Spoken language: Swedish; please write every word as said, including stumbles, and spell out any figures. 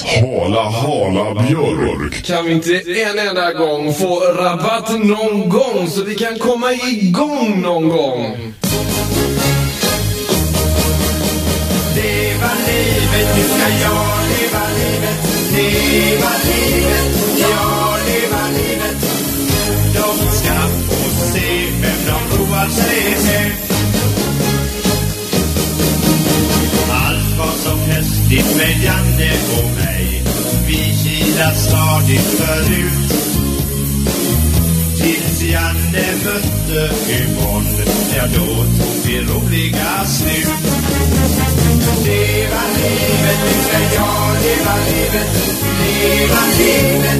Hala, hala björk. Kan vi inte en enda gång få rabatt någon gång så vi kan komma igång någon gång? Leva livet, nu ska jag leva livet. Leva livet, ja leva livet. De ska få se vem de roar sig med. Allt var så festligt med Janne och mig. Vi kilar stadigt förut. Tills Janne mötte Yvonne. Ja, då tog vi roliga slut. Leva livet, nu ska jag leva livet. Leva livet.